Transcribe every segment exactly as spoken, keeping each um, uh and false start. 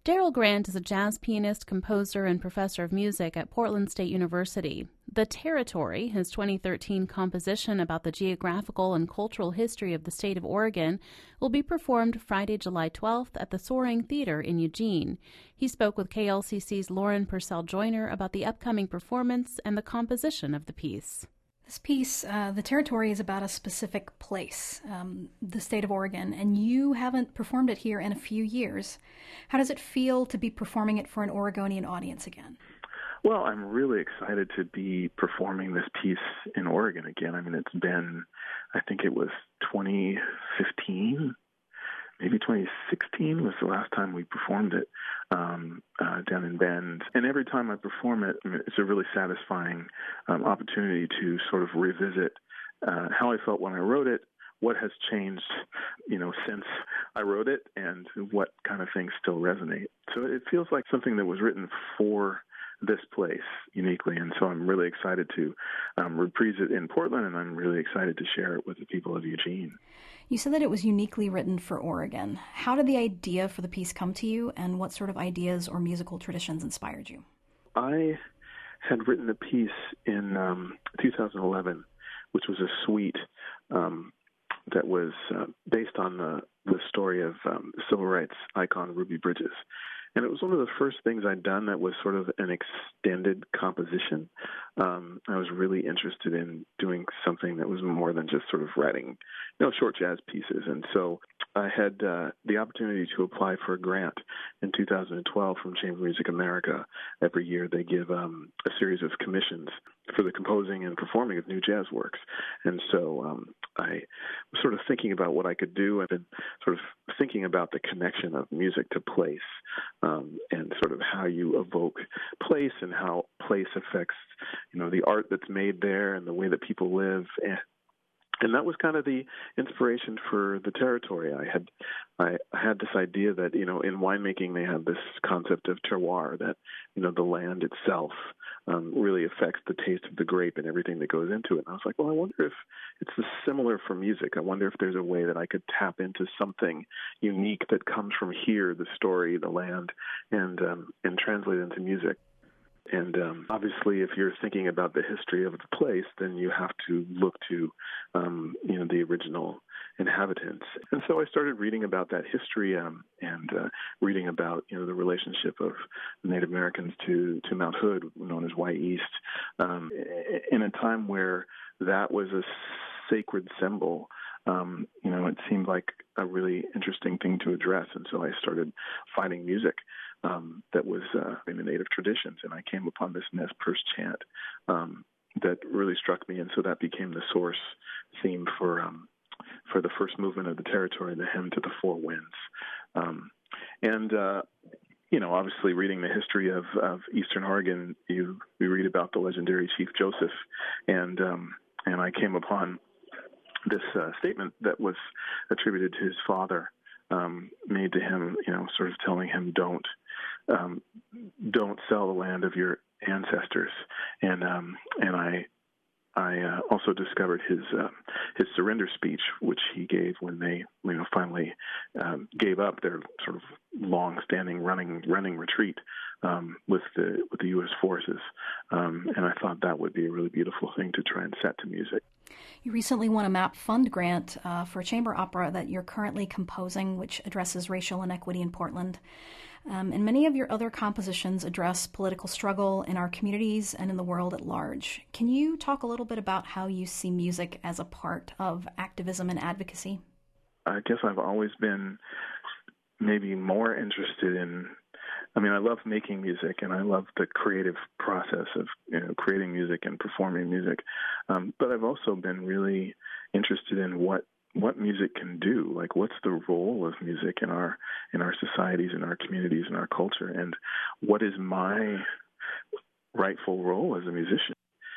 Daryl Grant is a jazz pianist, composer, and professor of music at Portland State University. The Territory, his twenty thirteen composition about the geographical and cultural history of the state of Oregon, will be performed Friday, July twelfth at the Soaring Theater in Eugene. He spoke with K L C C's Lauren Purcell Joyner about the upcoming performance and the composition of the piece. This piece, uh, The Territory, is about a specific place, um, the state of Oregon, and you haven't performed it here in a few years. How does it feel to be performing it for an Oregonian audience again? Well, I'm really excited to be performing this piece in Oregon again. I mean, it's been, I think it was twenty fifteen, maybe twenty sixteen was the last time we performed it um, uh, down in Bend. And every time I perform it, I mean, it's a really satisfying um, opportunity to sort of revisit uh, how I felt when I wrote it, what has changed, you know, since I wrote it, and what kind of things still resonate. So it feels like something that was written for this place uniquely, and so I'm really excited to um, reprise it in Portland, and I'm really excited to share it with the people of Eugene. You said that it was uniquely written for Oregon. How did the idea for the piece come to you, and what sort of ideas or musical traditions inspired you? I had written a piece in um, two thousand eleven, which was a suite um, that was uh, based on the, the story of um, civil rights icon Ruby Bridges. And it was one of the first things I'd done that was sort of an extended composition. Um, I was really interested in doing something that was more than just sort of writing, you know, short jazz pieces. And so I had uh, the opportunity to apply for a grant in two thousand twelve from Chamber Music America. Every year they give um, a series of commissions for the composing and performing of new jazz works. And so um, I was sort of thinking about what I could do and sort of thinking about the connection of music to place. Um, and sort of how you evoke place and how place affects, you know, the art that's made there and the way that people live. And, and that was kind of the inspiration for The Territory. I had I had this idea that, you know, in winemaking they have this concept of terroir, that, you know, the land itself um, really affects the taste of the grape and everything that goes into it. And I was like, well, I wonder if it's similar for music. I wonder if there's a way that I could tap into something unique that comes from here, the story, the land, and um, and translate it into music. And um, obviously, if you're thinking about the history of the place, then you have to look to, um, you know, the original inhabitants. And so I started reading about that history um, and uh, reading about, you know, the relationship of Native Americans to, to Mount Hood, known as Y East, um, in a time where that was a sacred symbol. Um, you know, it seemed like a really interesting thing to address. And so I started finding music um, that was uh, in the Native traditions. And I came upon this Nez Perce chant um, that really struck me. And so that became the source theme for um, for the first movement of The Territory, the hymn to the four winds. Um, and, uh, you know, obviously reading the history of, of Eastern Oregon, you, you read about the legendary Chief Joseph. And, um, and I came upon this uh, statement that was attributed to his father, um, made to him, you know, sort of telling him, don't, um, don't sell the land of your ancestors. And, um, and I, I uh, also discovered his, uh, his surrender speech, which he gave when they, you know, finally um, gave up their sort of long-standing running, running retreat um, with the, with the U S forces. Um, and I thought that would be a really beautiful thing to try and set to music. You recently won a MAP Fund grant uh, for a chamber opera that you're currently composing, which addresses racial inequity in Portland. Um, and many of your other compositions address political struggle in our communities and in the world at large. Can you talk a little bit about how you see music as a part of activism and advocacy? I guess I've always been maybe more interested in, I mean, I love making music, and I love the creative process of, you know, creating music and performing music. Um, but I've also been really interested in what what music can do. Like, what's the role of music in our in our societies, in our communities, in our culture, and what is my rightful role as a musician?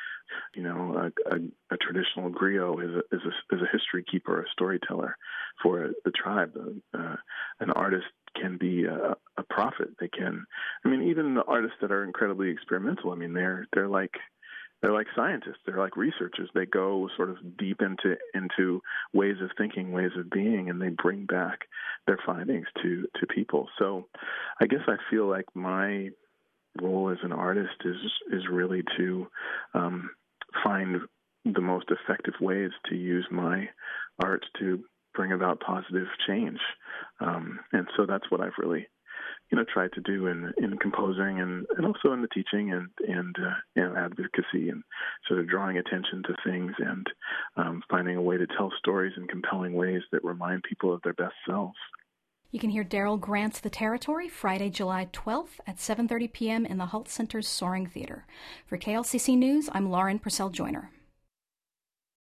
You know, a, a, a traditional griot is a, is, a, is a history keeper, a storyteller for the tribe. Uh, an artist can be a, a prophet. They can, I mean, even the artists that are incredibly experimental, I mean, they're they're like they're like scientists. They're like researchers. They go sort of deep into into ways of thinking, ways of being, and they bring back their findings to, to people. So I guess I feel like my role as an artist is is really to um, find the most effective ways to use my art to bring about positive change. Um, and so that's what I've really you know, tried to do in in composing and, and also in the teaching and and, uh, and advocacy and sort of drawing attention to things and um, finding a way to tell stories in compelling ways that remind people of their best selves. You can hear Darrell Grant's The Territory Friday, July twelfth at seven thirty p.m. in the Hult Center's Soaring Theater. For K L C C News, I'm Lauren Purcell Joyner.